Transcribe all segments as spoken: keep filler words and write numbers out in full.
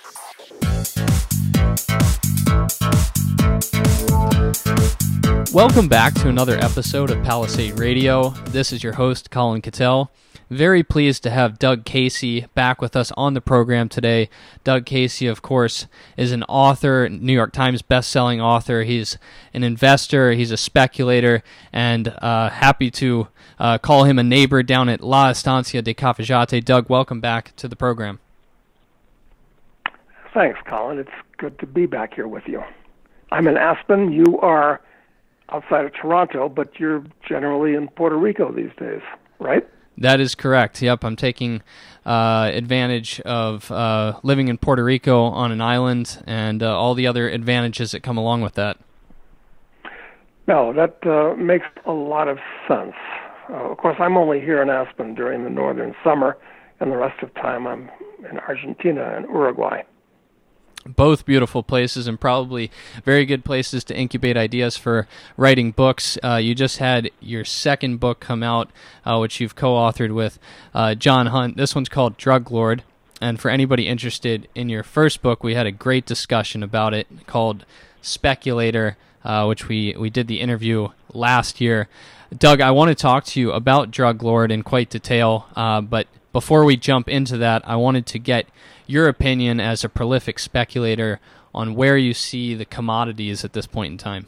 Welcome back to another episode of Palisade Radio. This is your host, Colin Cattell. Very pleased to have Doug Casey back with us on the program today. Doug Casey, of course, is an author, New York Times best-selling author. He's an investor, he's a speculator, and uh, happy to uh, call him a neighbor down at La Estancia de Cafayate. Doug, welcome back to the program. Thanks, Colin. It's good to be back here with you. I'm in Aspen. You are outside of Toronto, but you're generally in Puerto Rico these days, right? That is correct. Yep, I'm taking uh, advantage of uh, living in Puerto Rico on an island and uh, all the other advantages that come along with that. No, that uh, makes a lot of sense. Uh, of course, I'm only here in Aspen during the northern summer, and the rest of the time I'm in Argentina and Uruguay. Both beautiful places and probably very good places to incubate ideas for writing books. Uh, you just had your second book come out, uh, which you've co-authored with uh, John Hunt. This one's called Drug Lord. And for anybody interested in your first book, we had a great discussion about it called Speculator, uh, which we, we did the interview last year. Doug, I want to talk to you about Drug Lord in quite detail, uh, but before we jump into that, I wanted to get your opinion as a prolific speculator on where you see the commodities at this point in time.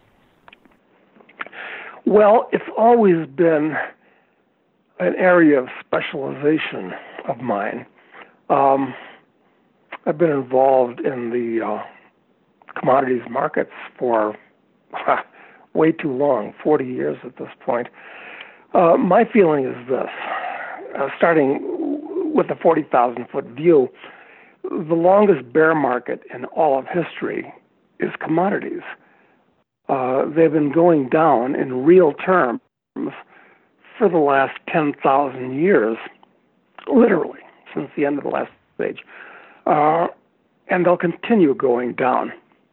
Well, it's always been an area of specialization of mine. Um, I've been involved in the uh, commodities markets for uh, way too long, forty years at this point. Uh, my feeling is this, uh, starting with the forty thousand foot view, the longest bear market in all of history is commodities. Uh, they've been going down in real terms for the last ten thousand years, literally, since the end of the last age. Uh, and they'll continue going down.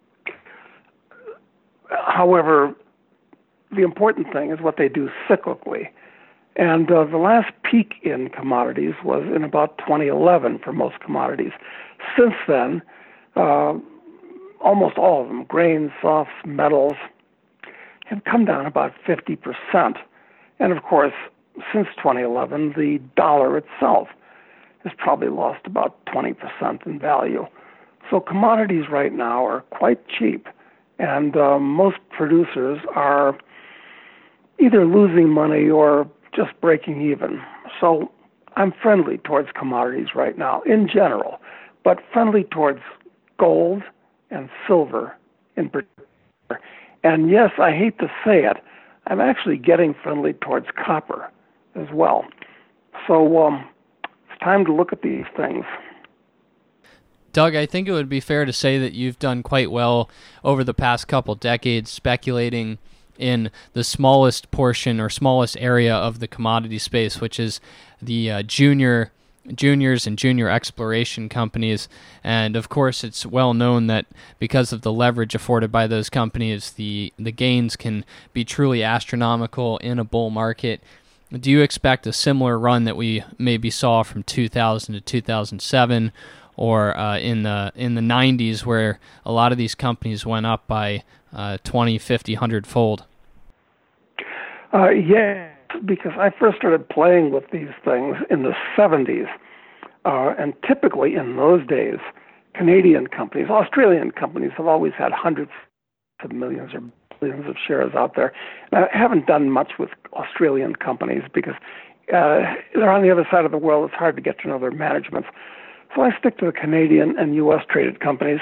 However, the important thing is what they do cyclically. And uh, the last peak in commodities was in about twenty eleven for most commodities. Since then, uh, almost all of them, grains, softs, metals, have come down about fifty percent. And of course, since twenty eleven, the dollar itself has probably lost about twenty percent in value. So commodities right now are quite cheap, and uh, most producers are either losing money or just breaking even. So I'm friendly towards commodities right now in general, but friendly towards gold and silver in particular. And yes, I hate to say it, I'm actually getting friendly towards copper as well. So um, it's time to look at these things. Doug, I think it would be fair to say that you've done quite well over the past couple decades speculating in the smallest portion or smallest area of the commodity space, which is the uh, junior juniors and junior exploration companies. And of course, it's well known that because of the leverage afforded by those companies, the, the gains can be truly astronomical in a bull market. Do you expect a similar run that we maybe saw from two thousand to two thousand seven, or uh, in the in the nineties, where a lot of these companies went up by uh, twenty, fifty, one hundred fold? Uh, yeah, because I first started playing with these things in the seventies, uh, and typically in those days, Canadian companies, Australian companies have always had hundreds of millions or billions of shares out there. And I haven't done much with Australian companies because uh, they're on the other side of the world. It's hard to get to know their managements. So I stick to the Canadian and U S traded companies.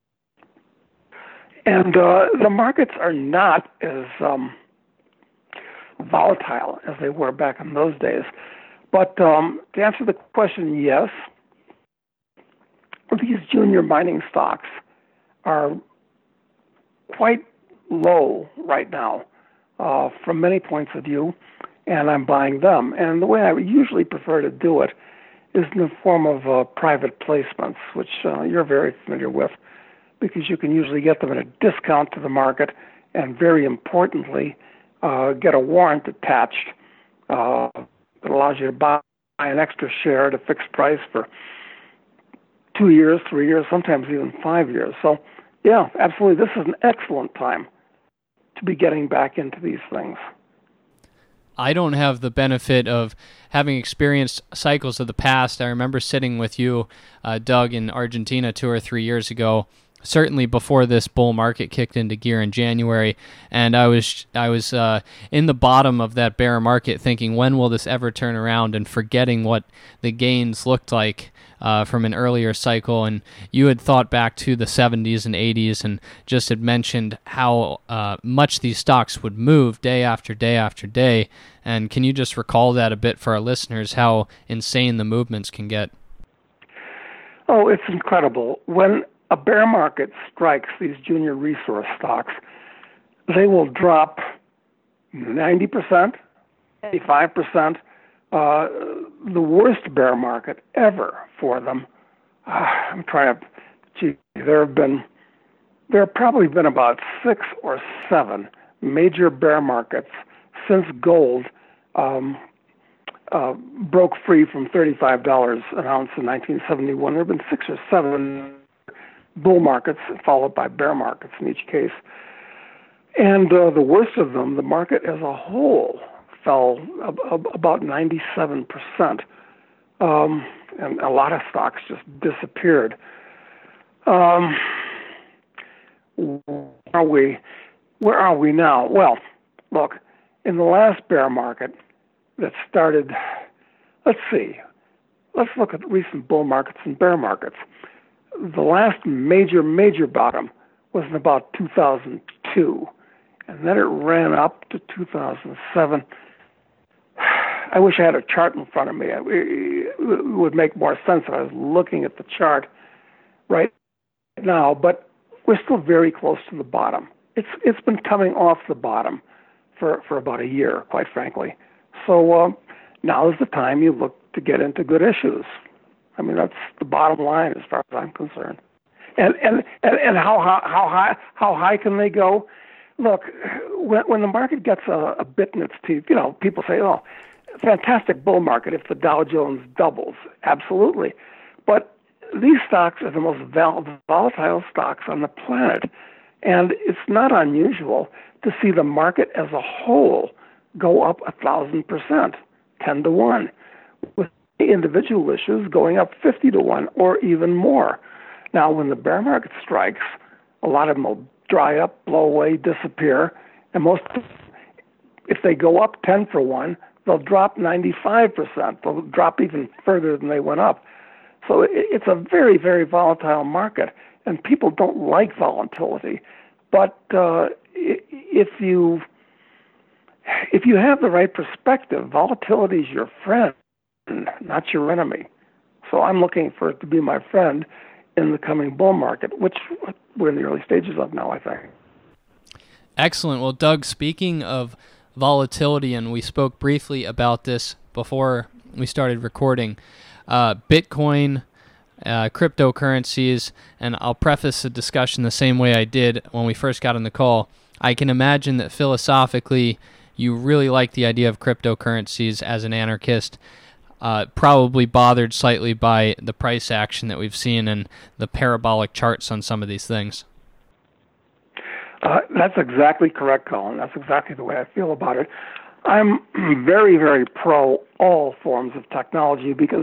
And uh, the markets are not as um, volatile as they were back in those days. But um, to answer the question, yes, these junior mining stocks are quite low right now uh, from many points of view, and I'm buying them. And the way I usually prefer to do it is in the form of uh, private placements, which uh, you're very familiar with, because you can usually get them at a discount to the market, and very importantly, uh, get a warrant attached uh, that allows you to buy an extra share at a fixed price for two years, three years, sometimes even five years. So, yeah, absolutely. This is an excellent time to be getting back into these things. I don't have the benefit of having experienced cycles of the past. I remember sitting with you, uh, Doug, in Argentina two or three years ago, certainly before this bull market kicked into gear in January, and I was I was uh, in the bottom of that bear market thinking, when will this ever turn around, and forgetting what the gains looked like uh, from an earlier cycle. And you had thought back to the seventies and eighties and just had mentioned how uh, much these stocks would move day after day after day. And can you just recall that a bit for our listeners, how insane the movements can get? Oh, it's incredible. When a bear market strikes these junior resource stocks, they will drop ninety percent, eighty-five percent. Uh, the worst bear market ever for them. Uh, I'm trying to, gee, there have been, there have probably been about six or seven major bear markets since gold um, uh, broke free from thirty-five dollars an ounce in nineteen seventy-one. There have been six or seven bull markets followed by bear markets in each case. And uh, the worst of them, the market as a whole, fell ab- ab- about ninety-seven percent. Um, and a lot of stocks just disappeared. Um, where are we? Where are we now? Well, look, in the last bear market that started, let's see, let's look at recent bull markets and bear markets. The last major, major bottom was in about two thousand two, and then it ran up to two thousand seven. I wish I had a chart in front of me. It would make more sense if I was looking at the chart right now, but we're still very close to the bottom. It's It's been coming off the bottom for, for about a year, quite frankly. So uh, now is the time you look to get into good issues. I mean, that's the bottom line as far as I'm concerned. And and, and, and how, how how high how high can they go? Look, when when the market gets a, a bit in its teeth, you know, people say, "Oh, fantastic bull market if the Dow Jones doubles." Absolutely, but these stocks are the most vol- volatile stocks on the planet, and it's not unusual to see the market as a whole go up a thousand percent, ten to one, with individual issues going up fifty to one or even more. Now, when the bear market strikes, a lot of them will dry up, blow away, disappear, and most, if they go up ten for one, they'll drop ninety-five percent. They'll drop even further than they went up. So it's a very, very volatile market, and people don't like volatility. But uh, if you if you have the right perspective, volatility is your friend, not your enemy. So I'm looking for it to be my friend in the coming bull market, which we're in the early stages of now, I think. Excellent. Well, Doug, speaking of volatility, and we spoke briefly about this before we started recording, uh, Bitcoin, uh, cryptocurrencies, and I'll preface the discussion the same way I did when we first got on the call. I can imagine that philosophically you really like the idea of cryptocurrencies as an anarchist, uh, probably bothered slightly by the price action that we've seen and the parabolic charts on some of these things. Uh, that's exactly correct, Colin. That's exactly the way I feel about it. I'm very, very pro all forms of technology because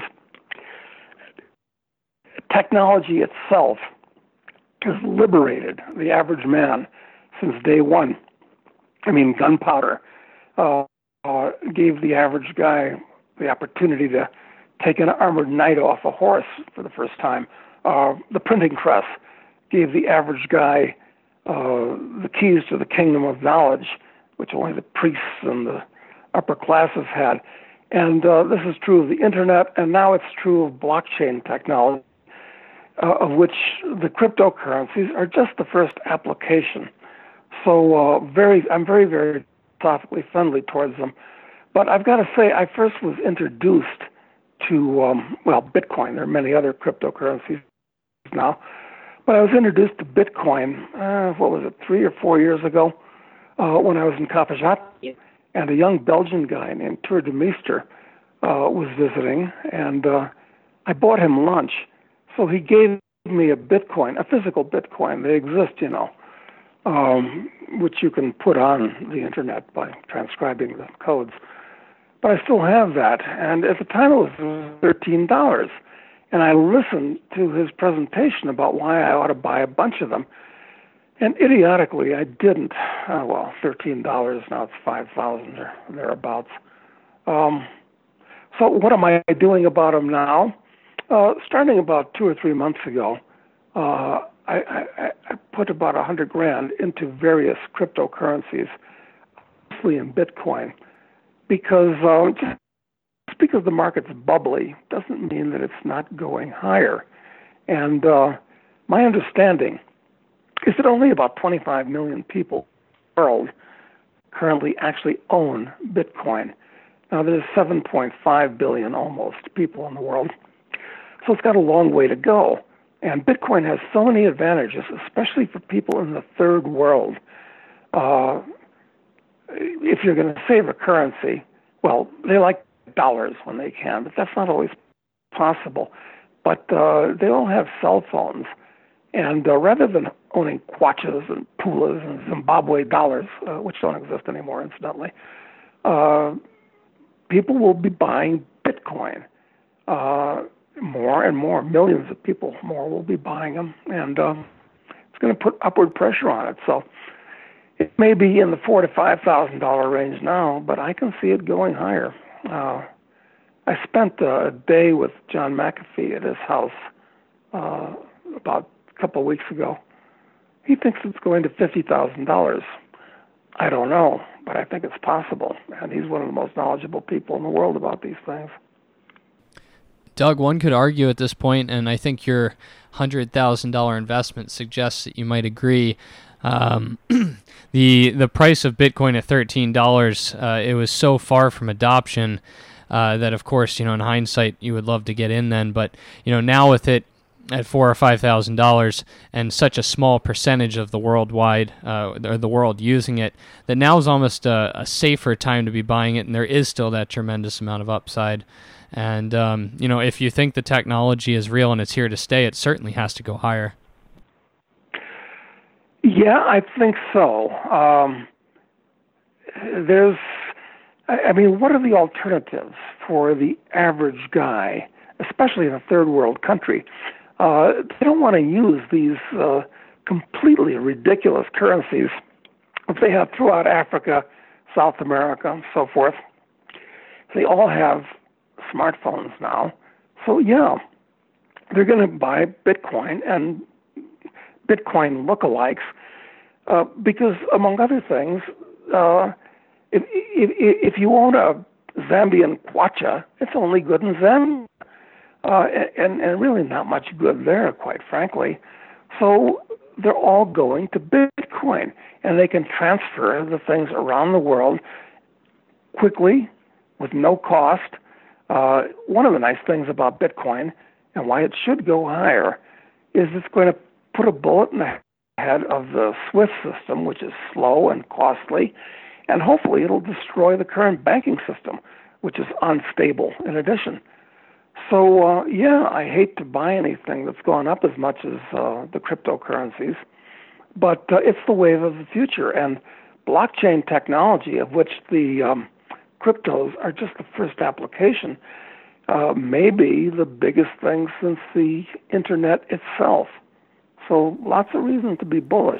technology itself has liberated the average man since day one. I mean, gunpowder uh, uh, gave the average guy the opportunity to take an armored knight off a horse for the first time. Uh, the printing press gave the average guy uh, the keys to the kingdom of knowledge, which only the priests and the upper classes had. And uh, this is true of the internet, and now it's true of blockchain technology, uh, of which the cryptocurrencies are just the first application. So uh, very, I'm very, very philosophically friendly towards them. But I've got to say, I first was introduced to, um, well, Bitcoin. There are many other cryptocurrencies now. But I was introduced to Bitcoin, uh, what was it, three or four years ago, uh, when I was in Kapajat. And a young Belgian guy named Tour de Meester uh, was visiting, and uh, I bought him lunch. So he gave me a Bitcoin, a physical Bitcoin. They exist, you know, um, which you can put on the internet by transcribing the codes. But I still have that. And at the time it was thirteen dollars. And I listened to his presentation about why I ought to buy a bunch of them. And idiotically, I didn't. Uh, well, thirteen dollars, now it's five thousand dollars or thereabouts. Um, so what am I doing about them now? Uh, starting about two or three months ago, uh, I, I, I put about a hundred grand into various cryptocurrencies, mostly in Bitcoin, because uh, just because the market's bubbly doesn't mean that it's not going higher. And uh, my understanding is that only about twenty-five million people in the world currently actually own Bitcoin. Now, there's seven point five billion almost people in the world, so it's got a long way to go. And Bitcoin has so many advantages, especially for people in the third world. Uh, if you're going to save a currency, well, they like dollars when they can, but that's not always possible. But uh, they all have cell phones. And uh, rather than owning kwachas and pulas and Zimbabwe dollars, uh, which don't exist anymore, incidentally, uh, people will be buying Bitcoin. Uh, more and more, millions of people more will be buying them, and um, it's going to put upward pressure on it. So it may be in the four to five thousand dollar range now, but I can see it going higher. Uh, I spent a day with John McAfee at his house uh, about a couple of weeks ago. He thinks it's going to fifty thousand dollars. I don't know, but I think it's possible, and he's one of the most knowledgeable people in the world about these things. Doug, one could argue at this point, and I think your one hundred thousand dollars investment suggests that you might agree, um, the the price of Bitcoin at thirteen dollars, uh, it was so far from adoption uh, that, of course, you know, in hindsight, you would love to get in then. But, you know, now with it at four or five thousand dollars, and such a small percentage of the worldwide uh, or the world using it, that now is almost a, a safer time to be buying it, and there is still that tremendous amount of upside. And um, you know, if you think the technology is real and it's here to stay, it certainly has to go higher. Yeah, I think so. Um, there's, I mean, what are the alternatives for the average guy, especially in a third world country? Uh, they don't want to use these uh, completely ridiculous currencies that they have throughout Africa, South America, and so forth. They all have smartphones now. So, yeah, they're going to buy Bitcoin and Bitcoin lookalikes uh, because, among other things, uh, if, if, if you own a Zambian kwacha, it's only good in Zambia. Uh, and, and really not much good there, quite frankly. So they're all going to Bitcoin, and they can transfer the things around the world quickly with no cost. Uh, one of the nice things about Bitcoin and why it should go higher is it's going to put a bullet in the head of the SWIFT system, which is slow and costly, and hopefully it'll destroy the current banking system, which is unstable in addition. So, uh, yeah, I hate to buy anything that's gone up as much as uh, the cryptocurrencies, but uh, it's the wave of the future. And blockchain technology, of which the um, cryptos are just the first application, uh, may be the biggest thing since the internet itself. So lots of reason to be bullish.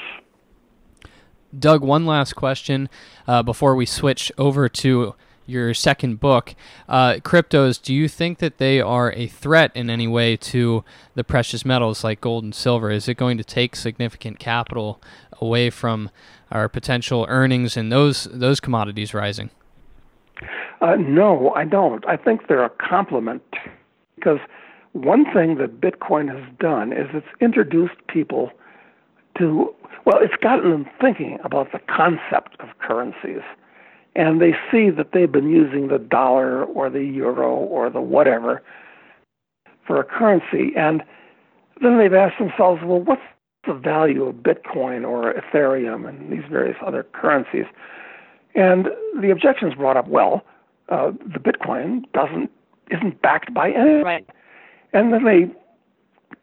Doug, one last question uh, before we switch over to your second book. Uh, cryptos, do you think that they are a threat in any way to the precious metals like gold and silver? Is it going to take significant capital away from our potential earnings in those those commodities rising? Uh, no, I don't. I think they're a complement, because one thing that Bitcoin has done is it's introduced people to, well, it's gotten them thinking about the concept of currencies. And they see that they've been using the dollar or the euro or the whatever for a currency. And then they've asked themselves, well, what's the value of Bitcoin or Ethereum and these various other currencies? And the objections brought up, well, uh, the Bitcoin doesn't isn't backed by anything. Right. And then they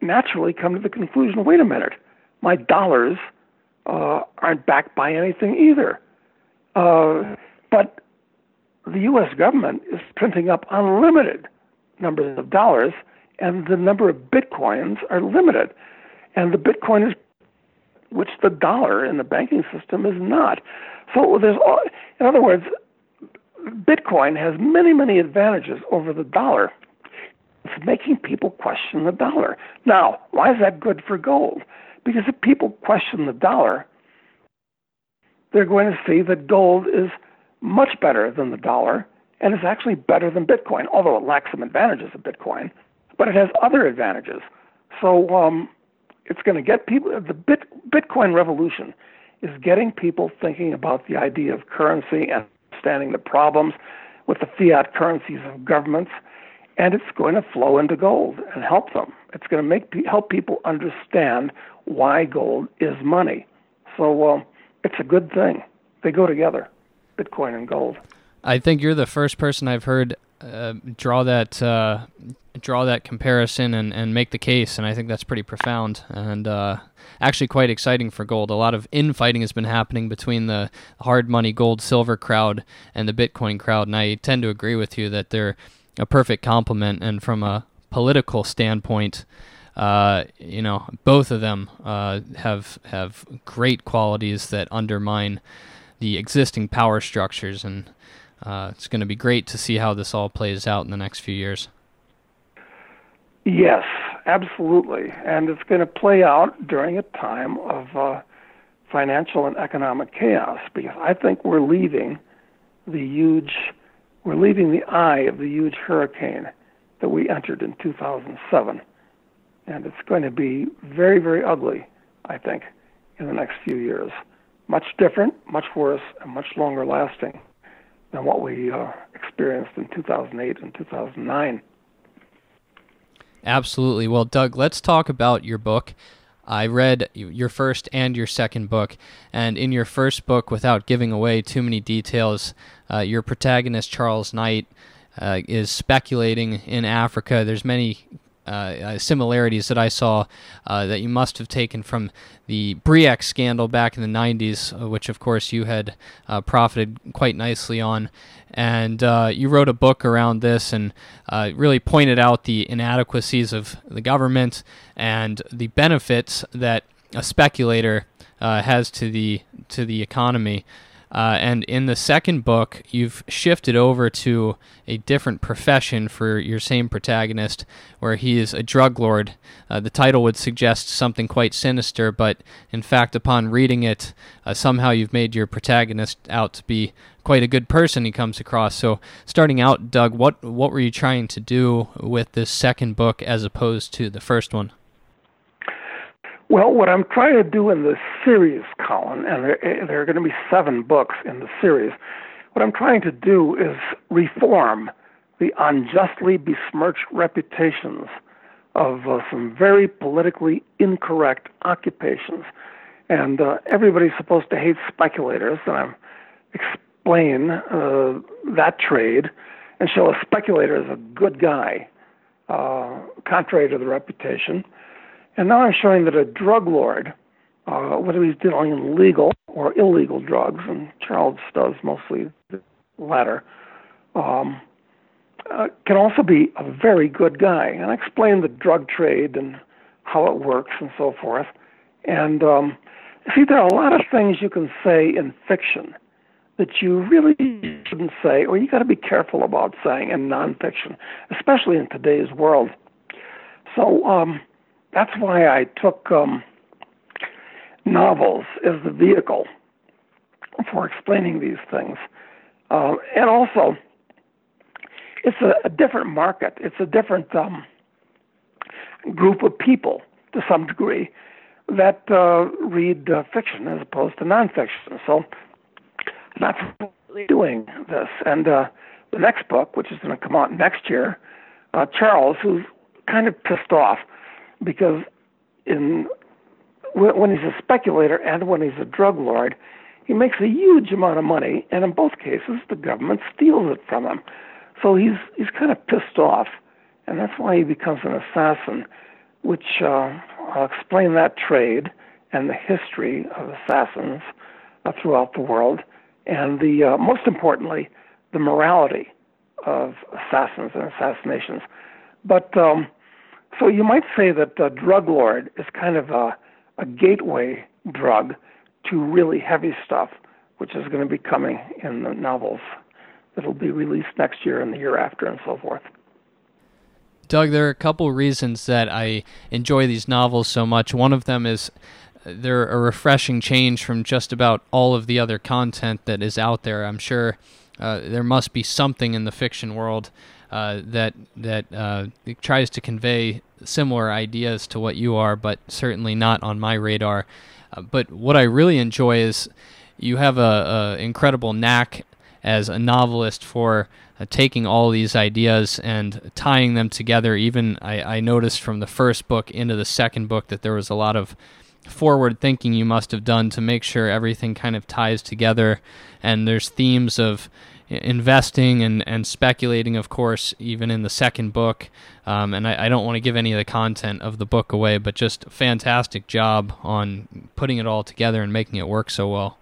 naturally come to the conclusion, wait a minute, my dollars uh, aren't backed by anything either. Uh, but the U S government is printing up unlimited numbers of dollars, and the number of bitcoins are limited. And the bitcoin is, which the dollar in the banking system is not. So there's, all, in other words, Bitcoin has many, many advantages over the dollar. It's making people question the dollar. Now, why is that good for gold? Because if people question the dollar, they're going to see that gold is much better than the dollar, and it's actually better than Bitcoin, although it lacks some advantages of Bitcoin, but it has other advantages. So um, it's going to get people, the Bit, Bitcoin revolution is getting people thinking about the idea of currency and understanding the problems with the fiat currencies of governments, and it's going to flow into gold and help them. It's going to make help people understand why gold is money. So uh, it's a good thing. They go together, Bitcoin and gold. I think you're the first person I've heard uh, draw that uh, draw that comparison and, and make the case, and I think that's pretty profound and uh, actually quite exciting for gold. A lot of infighting has been happening between the hard money gold silver crowd and the Bitcoin crowd, and I tend to agree with you that they're a perfect complement. And from a political standpoint, uh, you know, both of them uh, have have great qualities that undermine the existing power structures, and uh, it's going to be great to see how this all plays out in the next few years. Yes, absolutely. And it's going to play out during a time of uh, financial and economic chaos, because I think we're leaving the huge, we're leaving the eye of the huge hurricane that we entered in two thousand seven. And it's going to be very, very ugly, I think, in the next few years. Much different, much worse, and much longer lasting than what we uh, experienced in two thousand eight and two thousand nine. Absolutely. Well, Doug, let's talk about your book. I read your first and your second book, and in your first book, without giving away too many details, uh, your protagonist, Charles Knight, uh, is speculating in Africa. There's many uh, similarities that I saw uh, that you must have taken from the Bre-X scandal back in the nineties, which, of course, you had uh, profited quite nicely on. And uh, you wrote a book around this and uh, really pointed out the inadequacies of the government and the benefits that a speculator uh, has to the to the economy. Uh, and in the second book, you've shifted over to a different profession for your same protagonist, where he is a drug lord. Uh, the title would suggest something quite sinister, but in fact, upon reading it, uh, somehow you've made your protagonist out to be quite a good person he comes across. So starting out, Doug, what, what were you trying to do with this second book as opposed to the first one? Well, what I'm trying to do in this series, Colin, and there, there are going to be seven books in the series, what I'm trying to do is reform the unjustly besmirched reputations of uh, some very politically incorrect occupations. And uh, everybody's supposed to hate speculators, and I'm explain uh, that trade and show a speculator as a good guy, uh, contrary to the reputation. And now I'm showing that a drug lord, uh, whether he's dealing in legal or illegal drugs, and Charles does mostly the latter, um, uh, can also be a very good guy. And I explain the drug trade and how it works and so forth. And um, see, there are a lot of things you can say in fiction that you really shouldn't say, or you got to be careful about saying in nonfiction, especially in today's world. So, um, that's why I took um, novels as the vehicle for explaining these things. Uh, and also, it's a, a different market. It's a different um, group of people, to some degree, that uh, read uh, fiction as opposed to nonfiction. So that's really doing this. And uh, the next book, which is going to come out next year, uh, Charles, who's kind of pissed off, because in when he's a speculator and when he's a drug lord, he makes a huge amount of money, and in both cases, the government steals it from him. So he's he's kind of pissed off, and that's why he becomes an assassin. which uh, I'll explain that trade and the history of assassins uh, throughout the world, and the uh, most importantly, the morality of assassins and assassinations. But um, so you might say that the drug lord is kind of a, a gateway drug to really heavy stuff, which is going to be coming in the novels that will be released next year and the year after and so forth. Doug, there are a couple reasons that I enjoy these novels so much. One of them is they're a refreshing change from just about all of the other content that is out there. I'm sure uh, there must be something in the fiction world uh, that that uh, tries to convey similar ideas to what you are, but certainly not on my radar. Uh, but what I really enjoy is you have a, a incredible knack as a novelist for uh, taking all these ideas and tying them together. Even I, I noticed from the first book into the second book that there was a lot of forward thinking you must have done to make sure everything kind of ties together. And there's themes of investing and, and speculating, of course, even in the second book. Um, and I, I don't want to give any of the content of the book away, but just a fantastic job on putting it all together and making it work so well.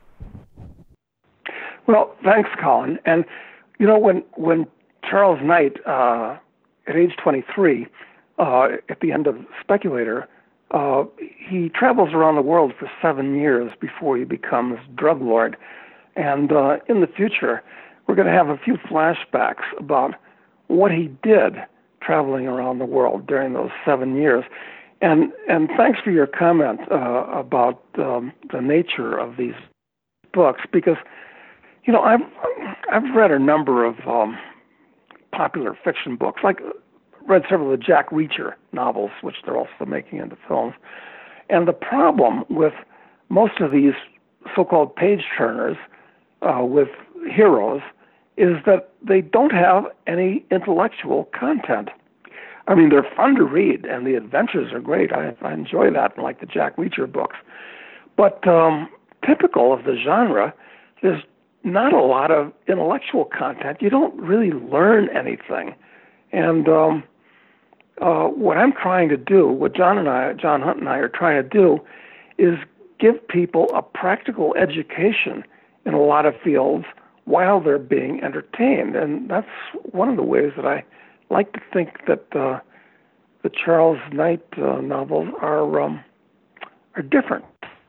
Well, thanks, Colin. And, you know, when when Charles Knight, uh, at age twenty-three, uh, at the end of Speculator, uh, he travels around the world for seven years before he becomes drug lord. And uh, in the future, we're going to have a few flashbacks about what he did traveling around the world during those seven years. And and thanks for your comment uh, about um, the nature of these books, because you know, I've I've read a number of um, popular fiction books, like read several of the Jack Reacher novels, which they're also making into films. And the problem with most of these so-called page turners uh, with heroes is that they don't have any intellectual content. I mean, they're fun to read, and the adventures are great. I, I enjoy that, like the Jack Reacher books. But um, typical of the genre, there's not a lot of intellectual content. You don't really learn anything. And um, uh, what I'm trying to do, what John and I, John Hunt and I are trying to do, is give people a practical education in a lot of fields while they're being entertained. And that's one of the ways that I like to think that uh, the Charles Knight uh, novels are um, are different.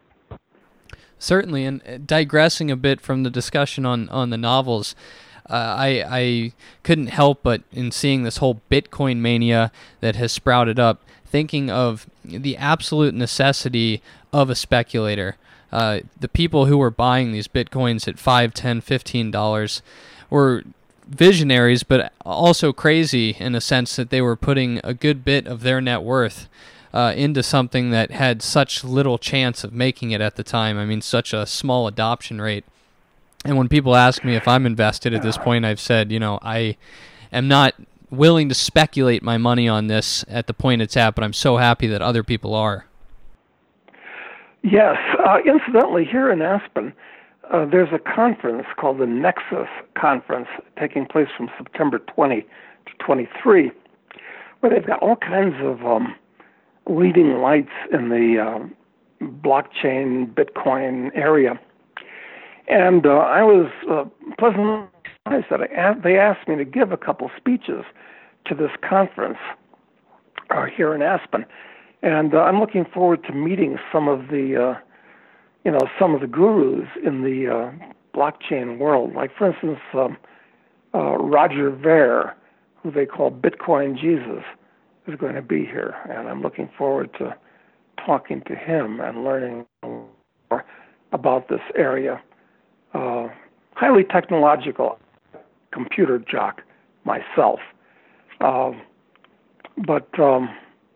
Certainly, and digressing a bit from the discussion on, on the novels, uh, I I couldn't help but, in seeing this whole Bitcoin mania that has sprouted up, thinking of the absolute necessity of a speculator. Uh, the people who were buying these Bitcoins at five, ten, fifteen dollars were visionaries, but also crazy in a sense that they were putting a good bit of their net worth Uh, into something that had such little chance of making it at the time. I mean, such a small adoption rate. And when people ask me if I'm invested at this point, I've said, you know, I am not willing to speculate my money on this at the point it's at, but I'm so happy that other people are. Yes. Uh, incidentally, here in Aspen, uh, there's a conference called the Nexus Conference taking place from September twentieth to twenty-three, where they've got all kinds of um, leading lights in the uh, blockchain, Bitcoin area. And uh, I was uh, pleasantly surprised that I asked, they asked me to give a couple speeches to this conference uh, here in Aspen. And uh, I'm looking forward to meeting some of the, uh, you know, some of the gurus in the uh, blockchain world. Like, for instance, um, uh, Roger Ver, who they call Bitcoin Jesus, is going to be here, and I'm looking forward to talking to him and learning more about this area. Uh, highly technological computer jock myself, uh, but um,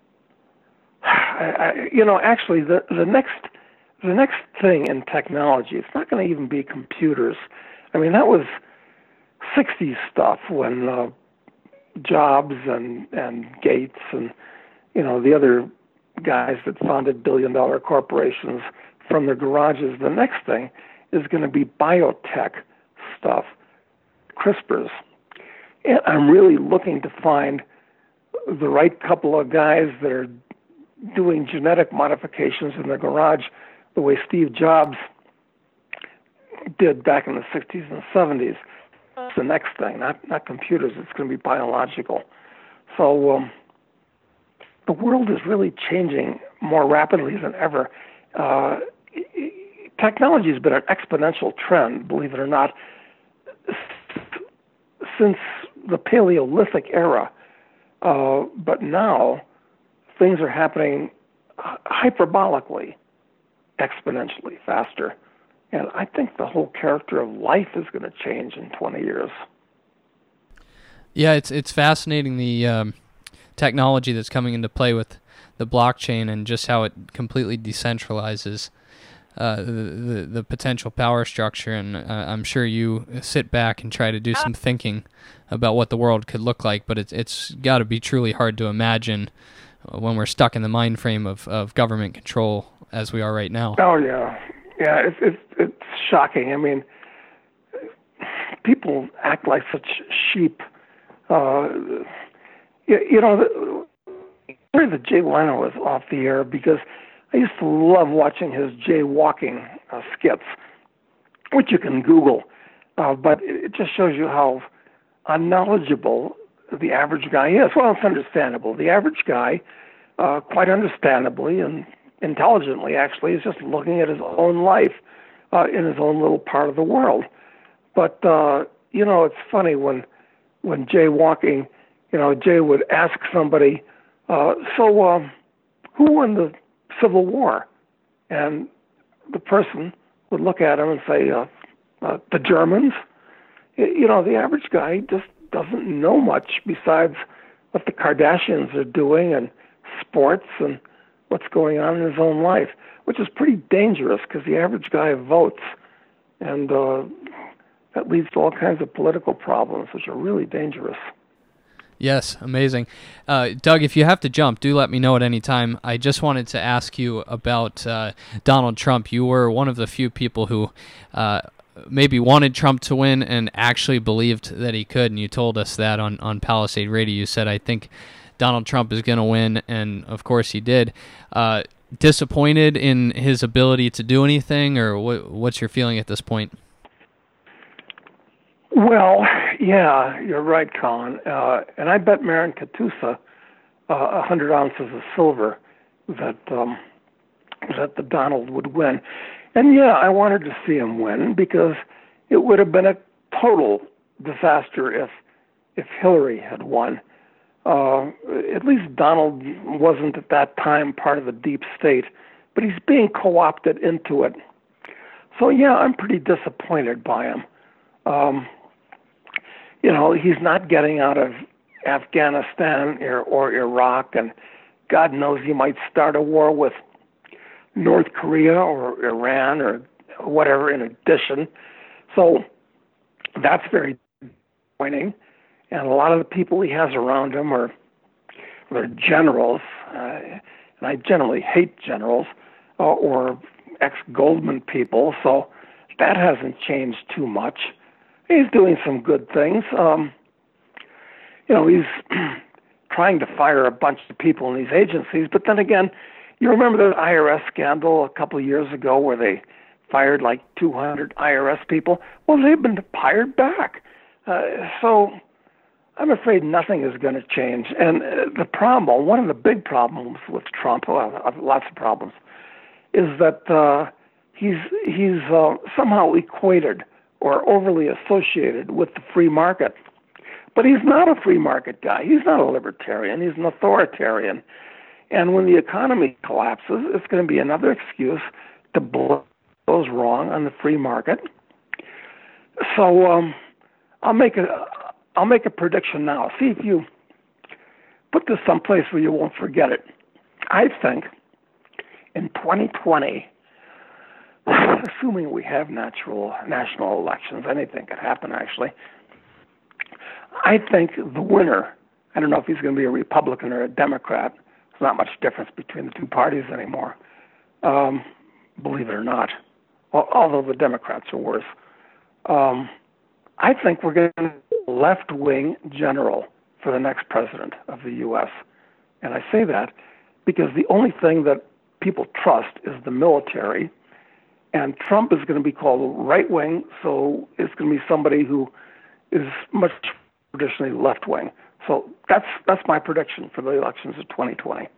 I, I, you know, actually, the the next the next thing in technology, it's not going to even be computers. I mean, that was sixties stuff when Uh, Jobs and, and Gates and, you know, the other guys that founded billion-dollar corporations from their garages. The next thing is going to be biotech stuff, CRISPRs. And I'm really looking to find the right couple of guys that are doing genetic modifications in their garage the way Steve Jobs did back in the sixties and seventies. That's the next thing, not not computers. It's going to be biological. So um, the world is really changing more rapidly than ever. Uh, technology has been an exponential trend, believe it or not, since the Paleolithic era. Uh, but now things are happening hyperbolically, exponentially faster. And I think the whole character of life is going to change in twenty years. Yeah, it's it's fascinating, the um, technology that's coming into play with the blockchain and just how it completely decentralizes uh, the, the the potential power structure. And uh, I'm sure you sit back and try to do some thinking about what the world could look like, but it's it's got to be truly hard to imagine when we're stuck in the mind frame of, of government control as we are right now. Oh, yeah. Yeah, it's, it's, it's shocking. I mean, people act like such sheep. Uh, you, you know, the, sorry that Jay Leno was off the air because I used to love watching his jaywalking uh, skits, which you can Google. Uh, but it just shows you how unknowledgeable the average guy is. Well, it's understandable. The average guy, uh, quite understandably and intelligently actually, is just looking at his own life uh, in his own little part of the world. But, uh, you know, it's funny when when Jay walking, you know, Jay would ask somebody, uh, so uh, who won the Civil War? And the person would look at him and say, uh, uh, the Germans. You know, the average guy just doesn't know much besides what the Kardashians are doing and sports and what's going on in his own life, which is pretty dangerous because the average guy votes, and uh, that leads to all kinds of political problems, which are really dangerous. Yes, amazing. Uh, Doug, if you have to jump, do let me know at any time. I just wanted to ask you about uh, Donald Trump. You were one of the few people who uh, maybe wanted Trump to win and actually believed that he could, and you told us that on, on Palisade Radio. You said, I think Donald Trump is going to win, and of course he did. Uh, disappointed in his ability to do anything, or what, what's your feeling at this point? Well, yeah, you're right, Colin. Uh, and I bet Marin Katusa uh, one hundred ounces of silver that um, that the Donald would win. And yeah, I wanted to see him win because it would have been a total disaster if if Hillary had won. Uh, at least Donald wasn't at that time part of the deep state, but he's being co-opted into it. So yeah, I'm pretty disappointed by him. Um, you know, he's not getting out of Afghanistan or, or Iraq, and God knows he might start a war with North Korea or Iran or whatever in addition. So that's very disappointing. And a lot of the people he has around him are they're generals, uh, and I generally hate generals, uh, or ex-Goldman people, so that hasn't changed too much. He's doing some good things. Um, you know, he's trying to fire a bunch of people in these agencies, but then again, you remember the I R S scandal a couple of years ago where they fired like two hundred I R S people? Well, they've been hired back. Uh, so I'm afraid nothing is going to change. And uh, the problem, one of the big problems with Trump, well, lots of problems, is that uh, he's he's uh, somehow equated or overly associated with the free market. But he's not a free market guy. He's not a libertarian. He's an authoritarian. And when the economy collapses, it's going to be another excuse to blame those wrong on the free market. So um, I'll make a I'll make a prediction now. See if you put this someplace where you won't forget it. I think in twenty twenty, assuming we have natural national elections, anything could happen actually, I think the winner, I don't know if he's going to be a Republican or a Democrat, there's not much difference between the two parties anymore, um, believe it or not, although the Democrats are worse. Um, I think we're going to a left-wing general for the next president of the U S And I say that because the only thing that people trust is the military, and Trump is going to be called right-wing, so it's going to be somebody who is much traditionally left-wing. So that's that's my prediction for the elections of twenty twenty.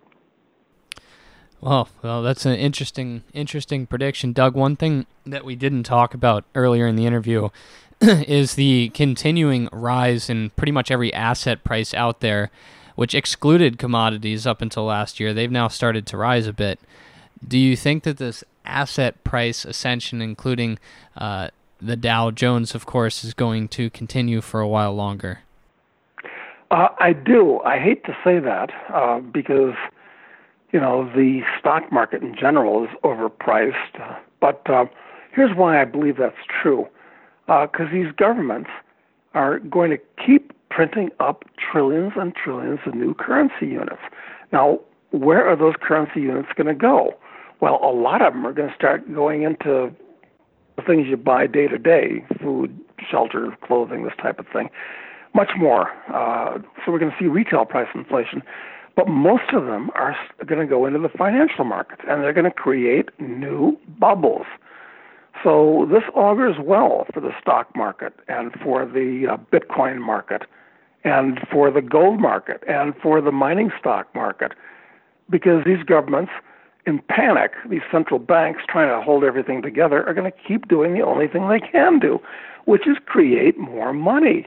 Well, well, that's an interesting, interesting prediction, Doug. One thing that we didn't talk about earlier in the interview is the continuing rise in pretty much every asset price out there, which excluded commodities up until last year. They've now started to rise a bit. Do you think that this asset price ascension, including uh, the Dow Jones, of course, is going to continue for a while longer? Uh, I do. I hate to say that uh, because, you know, the stock market in general is overpriced. Uh, but uh, here's why I believe that's true. Because uh, these governments are going to keep printing up trillions and trillions of new currency units. Now, where are those currency units going to go? Well, a lot of them are going to start going into the things you buy day to day, food, shelter, clothing, this type of thing. Much more. Uh, so we're going to see retail price inflation. But most of them are going to go into the financial markets, and they're going to create new bubbles. So this augurs well for the stock market and for the uh, Bitcoin market and for the gold market and for the mining stock market, because these governments, in panic, these central banks trying to hold everything together, are going to keep doing the only thing they can do, which is create more money.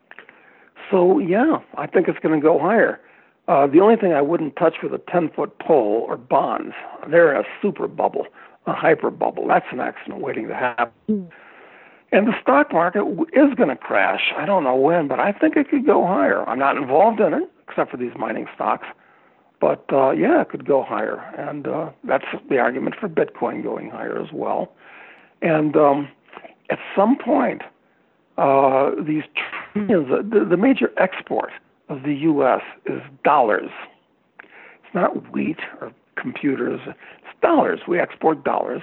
So, yeah, I think it's going to go higher. Uh, the only thing I wouldn't touch with a ten-foot pole are bonds. They're a super bubble, a hyper bubble. That's an accident waiting to happen. Mm. And the stock market is going to crash. I don't know when, but I think it could go higher. I'm not involved in it, except for these mining stocks. But, uh, yeah, it could go higher. And uh, that's the argument for Bitcoin going higher as well. And um, at some point, uh, these trillions, the, the major export of the U S is dollars. It's not wheat or computers. It's dollars. We export dollars.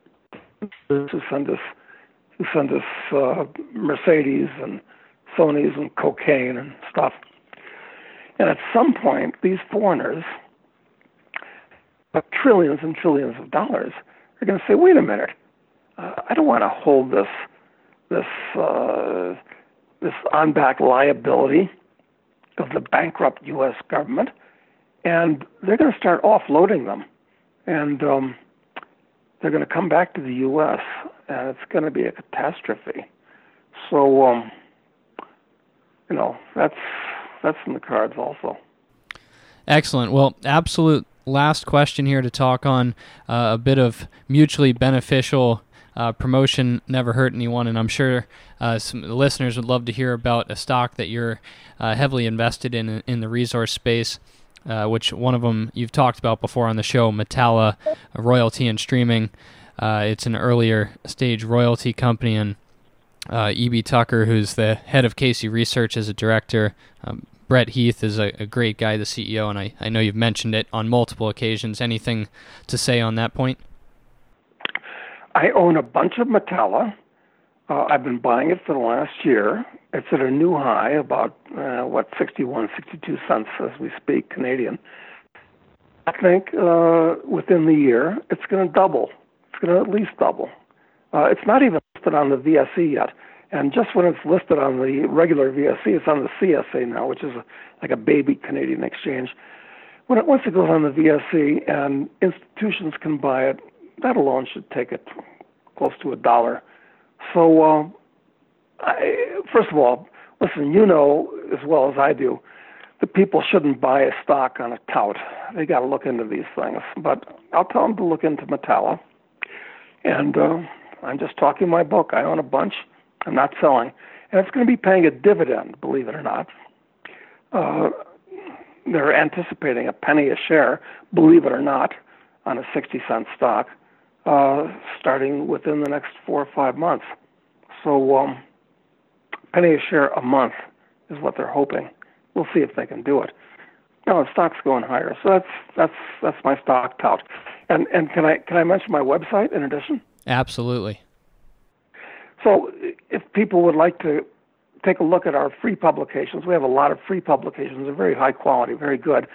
Who send us, who send us uh, Mercedes and Sonys and cocaine and stuff. And at some point, these foreigners, uh, trillions and trillions of dollars, are going to say, "Wait a minute, uh, I don't want to hold this this uh, this on-back liability of the bankrupt U S government," and they're going to start offloading them, and um, they're going to come back to the U S, and it's going to be a catastrophe. So, um, you know, that's that's in the cards also. Excellent. Well, absolute last question here to talk on uh, a bit of mutually beneficial Uh, promotion never hurt anyone, and I'm sure uh, some listeners would love to hear about a stock that you're uh, heavily invested in in the resource space, uh, which one of them you've talked about before on the show, Metalla, royalty and streaming. Uh, it's an earlier stage royalty company, and uh, E B. Tucker, who's the head of Casey Research, is a director. Um, Brett Heath is a, a great guy, the C E O, and I, I know you've mentioned it on multiple occasions. Anything to say on that point? I own a bunch of Metalla. Uh, I've been buying it for the last year. It's at a new high, about, uh, what, sixty-one, sixty-two cents as we speak, Canadian. I think uh, within the year, it's going to double. It's going to at least double. Uh, it's not even listed on the V S E yet. And just when it's listed on the regular V S E, it's on the C S A now, which is a, like a baby Canadian exchange. When it, once it goes on the V S E and institutions can buy it, that alone should take it close to a dollar. So, uh, I, first of all, listen, you know as well as I do that people shouldn't buy a stock on a tout. They got to look into these things. But I'll tell them to look into Metalla. And uh, I'm just talking my book. I own a bunch. I'm not selling. And it's going to be paying a dividend, believe it or not. Uh, they're anticipating a penny a share, believe it or not, on a sixty cent stock. Uh, starting within the next four or five months. So um, penny a share a month is what they're hoping. We'll see if they can do it. No, the stock's going higher. So that's that's that's my stock tout. And and can I can I mention my website in addition? Absolutely. So if people would like to take a look at our free publications, we have a lot of free publications. They're very high quality, very good.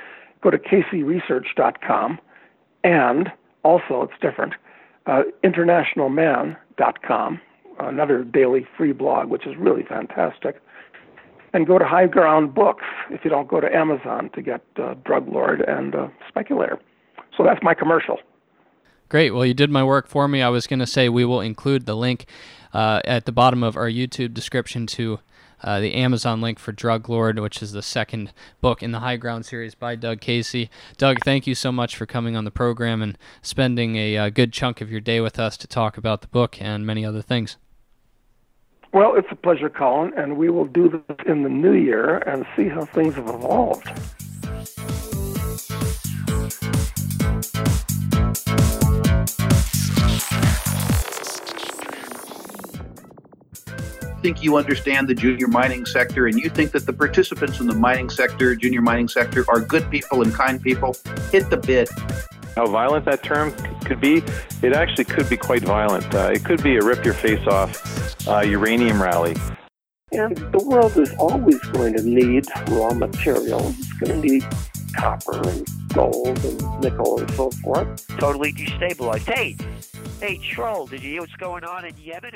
go to casey research dot com, and also, it's different, uh, international man dot com, another daily free blog, which is really fantastic. And go to High Ground Books if you don't go to Amazon to get uh, Drug Lord and uh, Speculator. So that's my commercial. Great. Well, you did my work for me. I was going to say we will include the link uh, at the bottom of our YouTube description to uh, the Amazon link for Drug Lord, which is the second book in the High Ground series by Doug Casey. Doug, thank you so much for coming on the program and spending a, a good chunk of your day with us to talk about the book and many other things. Well, it's a pleasure, Colin, and we will do this in the new year and see how things have evolved. Think you understand the junior mining sector and you think that the participants in the mining sector, junior mining sector, are good people and kind people, hit the bid. How violent that term could be, it actually could be quite violent. Uh, it could be a rip-your-face-off uh, uranium rally. And the world is always going to need raw materials. It's going to need copper and gold and nickel and so forth. Totally destabilized. Hey, hey, Troll, did you hear what's going on in Yemen?